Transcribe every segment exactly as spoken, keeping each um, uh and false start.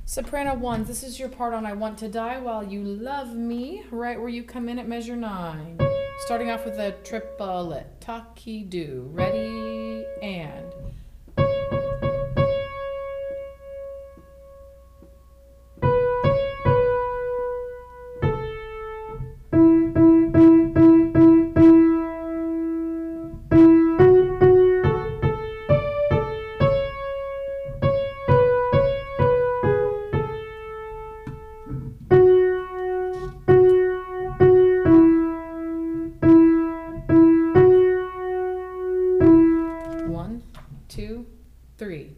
Soprano ones, this is your part on I Want to Die While You Love Me, right where you come in at measure nine. Starting off with a triplet. Taki-do. Ready, and... One, two, three.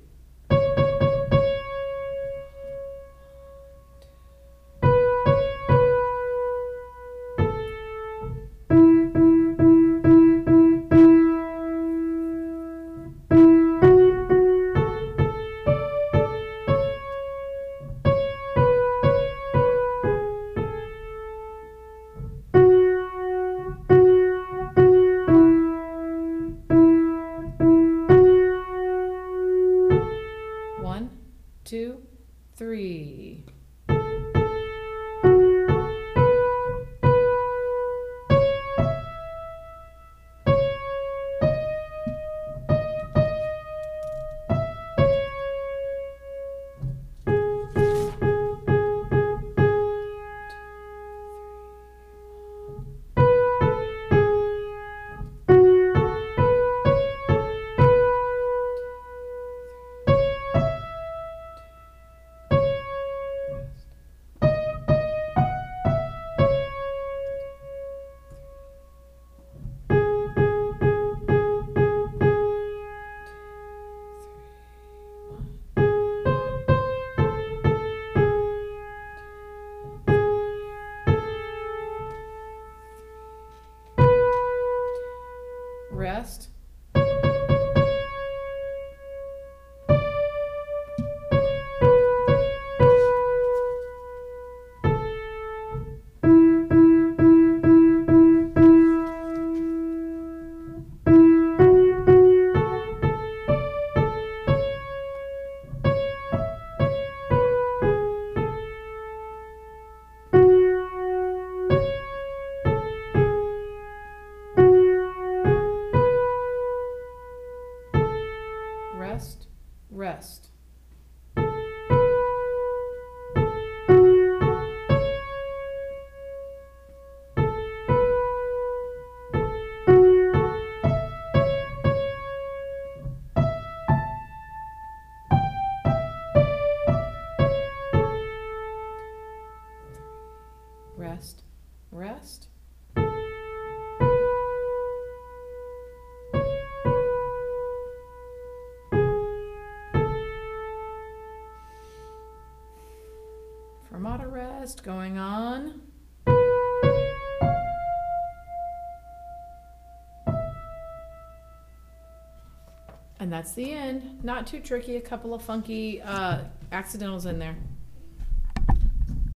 One, two, three. Rest. Rest, rest. Rest, rest. Fermata rest going on. And that's the end. Not too tricky, a couple of funky uh, accidentals in there.